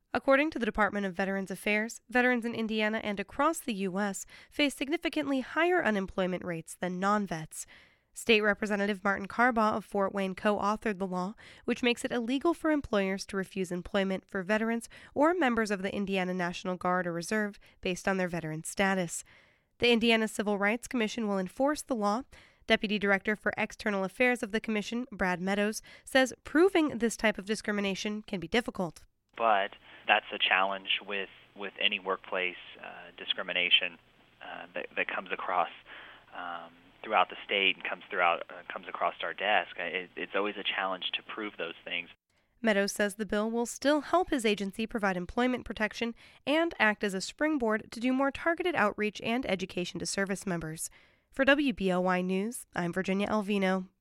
According to the Department of Veterans Affairs, veterans in Indiana and across the U.S. face significantly higher unemployment rates than non-vets. State Representative Martin Carbaugh of Fort Wayne co-authored the law, which makes it illegal for employers to refuse employment for veterans or members of the Indiana National Guard or Reserve based on their veteran status. The Indiana Civil Rights Commission will enforce the law. Deputy Director for External Affairs of the Commission, Brad Meadows, says proving this type of discrimination can be difficult. But that's a challenge with any workplace discrimination that comes across throughout the state and comes across our desk. It's always a challenge to prove those things. Meadows says the bill will still help his agency provide employment protection and act as a springboard to do more targeted outreach and education to service members. For WBOY News, I'm Virginia Alvino.